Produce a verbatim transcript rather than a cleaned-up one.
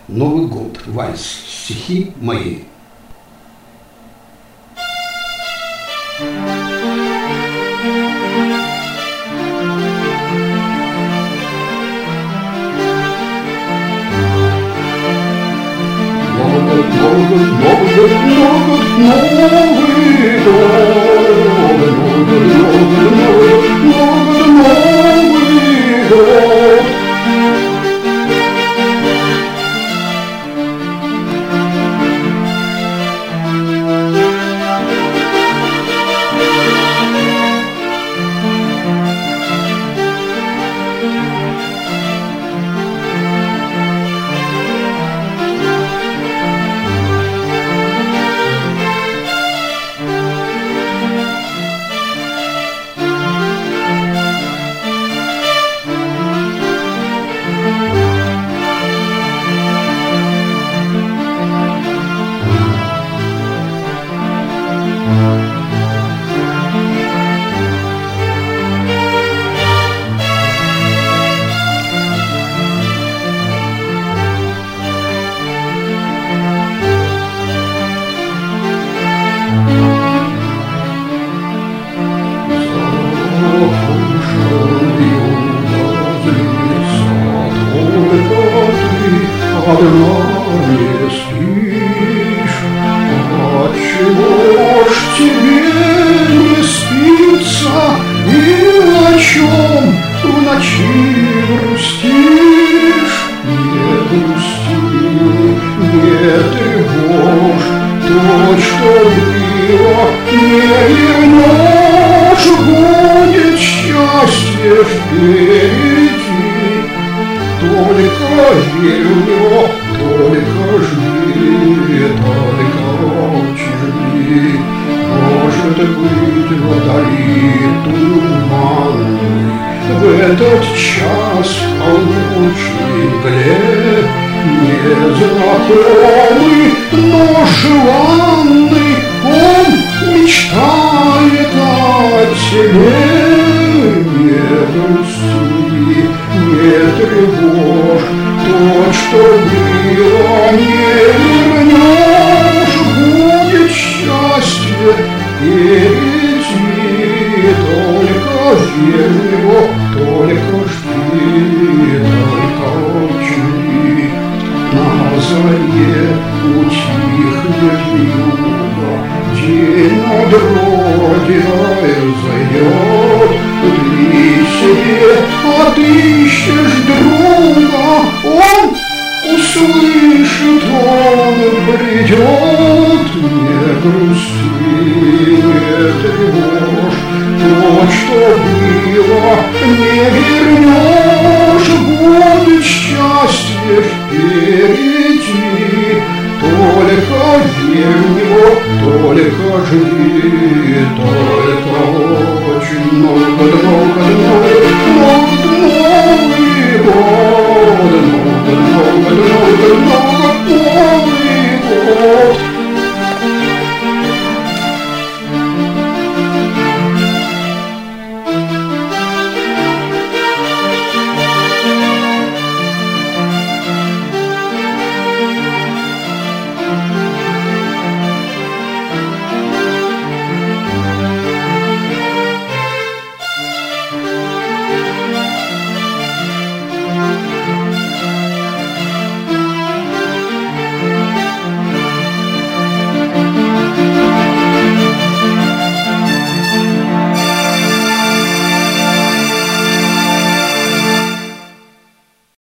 Новый год. Вальс. Стихи мои. Новый год, Новый год, Новый год, Новый год, Новый год. Одна не спишь, отчего ж тебе не спится, и о чем в ночи грустишь? Не грусти, не тревожь, то, что было, не вернешь, будет счастье впереди. Только верь в него, только жди, только жди. Может быть, вдали туманный, в этот час в полночной мгле незнакомый, но желанный, он мечтает о тебе. Не грусти, не тревожь, то, что было, не вернешь, будет счастье впереди. Только верь в него, только жди, только жди. На заре утихнет вьюга, день над родиной зайдет. Ты себе отыщешь друга, он услышит, он придет. Не грусти, не тревожь, то, что было, не вернешь, будет счастье впереди. Только верь в него, только жди, только очень много, много, много, много, Новый год, много, много, много, много.